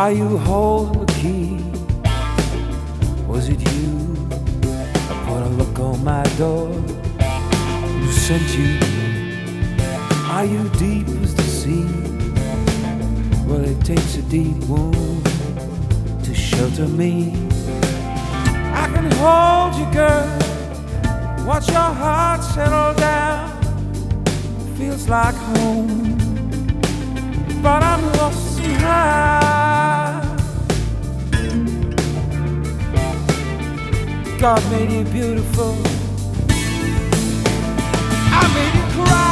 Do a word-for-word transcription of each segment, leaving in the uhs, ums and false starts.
Are you holding the key? Was it you? I put a look on my door. Who sent you? Are you deep as the sea? Well, it takes a deep wound to shelter me. I can hold you, girl. Watch your heart settle down. Feels like home, but I'm lost somehow. God made you beautiful. I made you cry.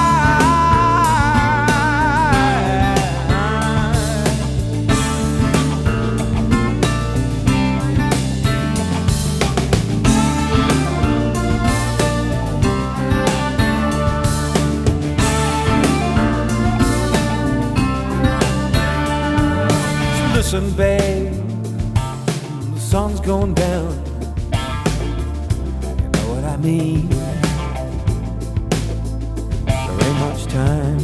Listen, babe, the sun's going down. You know what I mean? There ain't much time.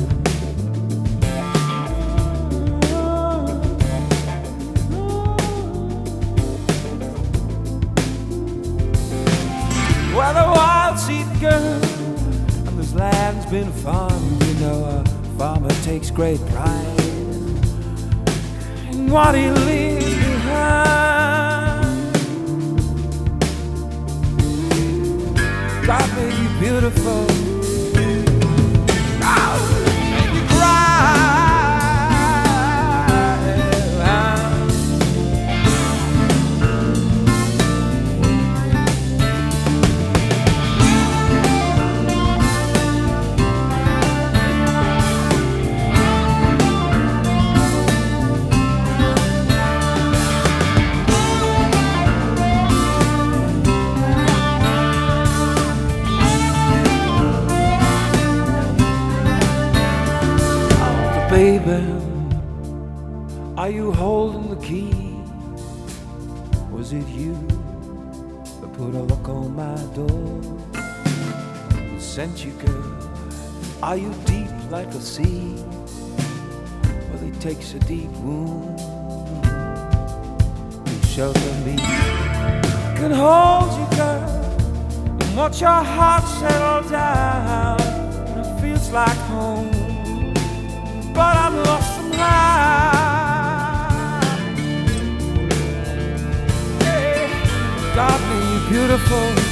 Well, the wild seed girl, and this land's been farmed. You know, a farmer takes great pride what he leaves behind. God made you beautiful. God made you cry. Baby, are you holding the key? Was it you that put a lock on my door? Who sent you, girl? Are you deep like a sea? Well, it takes a deep wound to shelter me. I can hold you, girl, and watch your heart settle down. And it feels like home, but I'm lost somehow. Yeah. God made you beautiful.